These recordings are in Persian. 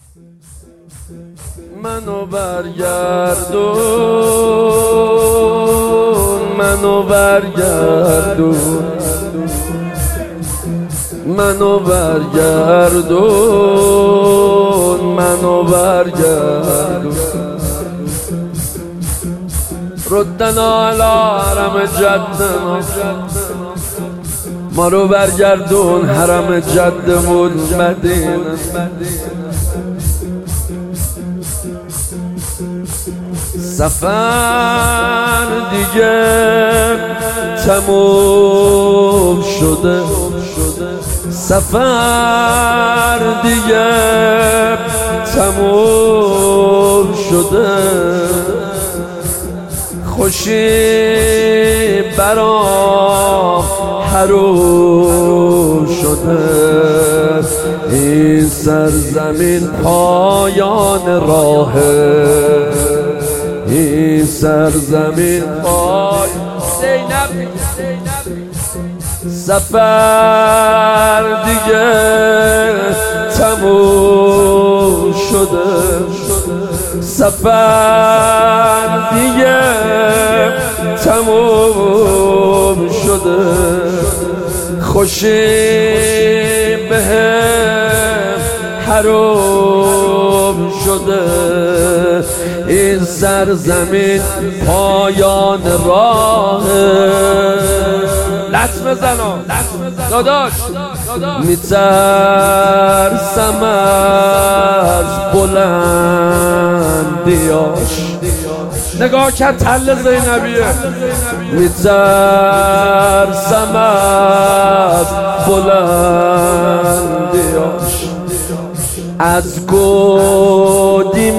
منو برگردون، منو برگردون، منو برگردون، منو برگردون. ردنا علی حرم جدنا، ما رو برگردون حرم جدمون مدینه. سفر دیگه تموم شده، سفر دیگه تموم شده. خوشی برام حروم شده. این سرزمین پایان راهه، این سرزمین سفر دیگه تموم شده، سفر دیگه تموم شده. خوشی بهم حروم شده. این سرزمین پایان راهه. لطم بزنم داداش، میترسم از بلندیاش. نگاه کرد تل زینبیه. میترسم از بلندیاش، از گودی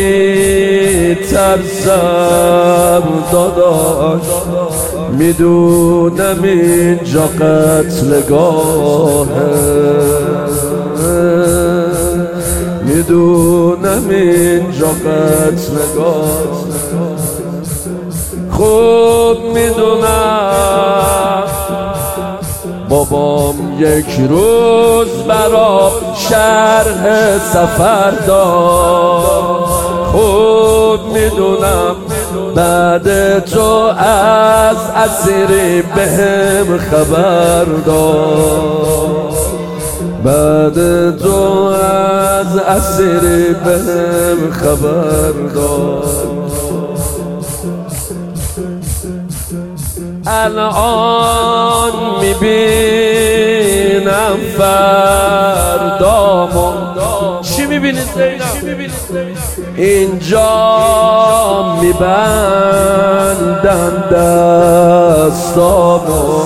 میترسم داداش. میدونم اینجا قتلگاهه، میدونم اینجا قتلگاهه. خوب میدونم بابام یک روز برام شرح سفر داد. خوب میدونم بعد تو از اسیری بهم خبر داد، بعد تو از اسیری بهم خبر داد. الان میبینم فردامو. چی میبینید زینب؟ اینجا میبندم دستامو،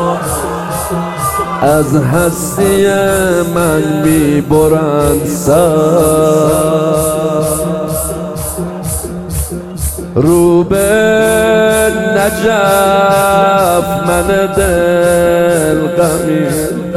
از هستی من میبرند سر. رو به نجف من دل غمی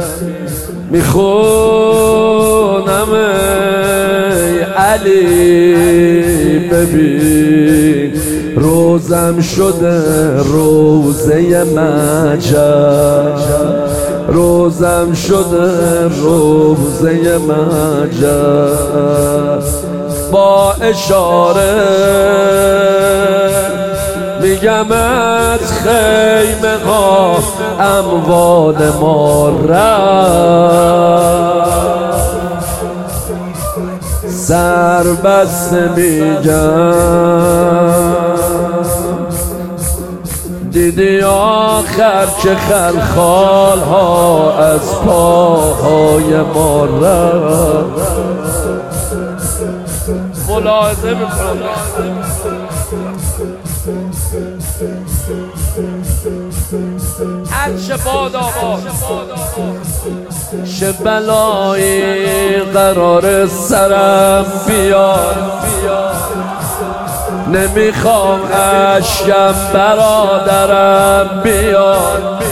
میخونم ای علی. ببین روزم شده روزه مجد، روزم شده روزه مجد. با اشاره میگم از خیمه ها اموال ما رفت. سر بسته میگم دیدی آخر که خلخال ها از پاهای ما رفت. ملاحظه میکنم هرچه باد آباد، چه بلایی قرار سرم بیاد. نمیخوام اشکم برادرم بیاد.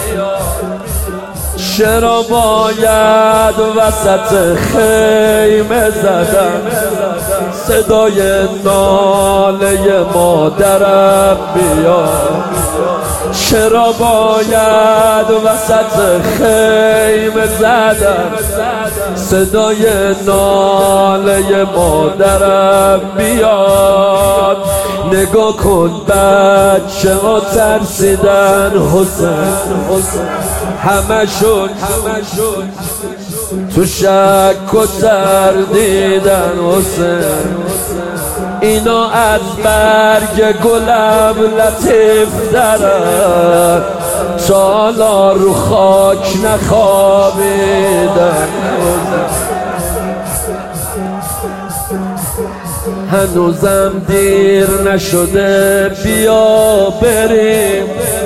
چرا باید وسط خیمه زدم صدای ناله مادرم بیاد؟ چرا باید وسط خیمه زدم صدای ناله مادرم بیاد. نگاه کن بچه ها ترسیدن حسین، همشون تو شک و تردیدن حسین. اینا از برگ گلم لطیف درن، سالا رو خاک نخوابیدن. هنوزم دیر نشده، بیا بریم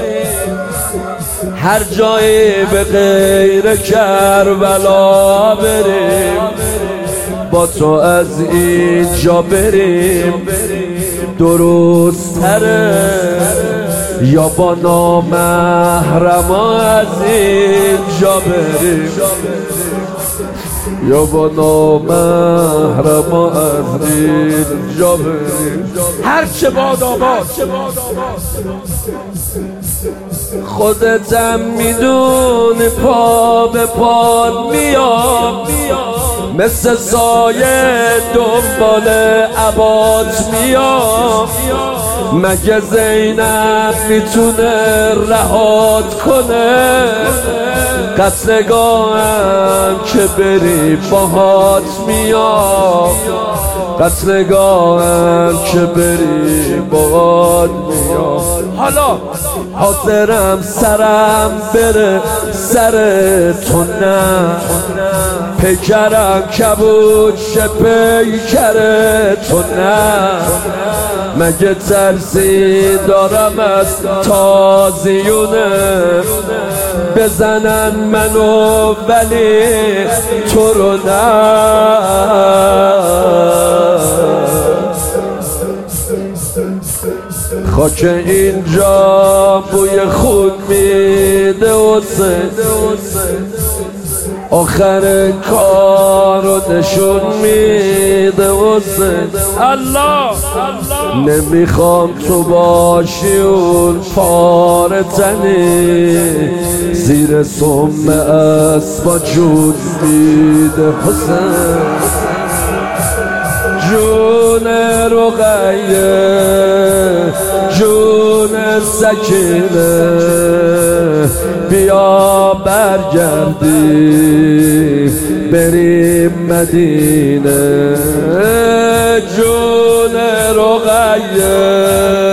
هر جایی به غیر کربلا بریم. با تو از اینجا بریم درست تره، یا با نامحرما از اینجا بریم، یا با نامحرما از اینجا بریم. هر چه باد آباد، خودتم میدونی پا به پاد میام، مثل سایه دنبال عبات میام. مگه زینب میتونه رهات کنه؟ قتلگاهم که بری باهات میام، قتلگاهم که بری باهات میام. حالا حاضرم سرم بره سر تو، نه پیکرم کبود شه پیکر تو، نه مگه ترسی دارم از تازیونه؟ بزنن منو ولی تو رو نه. خاک اینجا بوی خون میده حسین، آخر کارو نشون میده حسین. الله نمیخوام تو باشی اون پاره تنی، زیر سم اسبا جون میده حسین. جون رقیه جون سکینه، بیا برگردی بریم مدینه. جون رقیه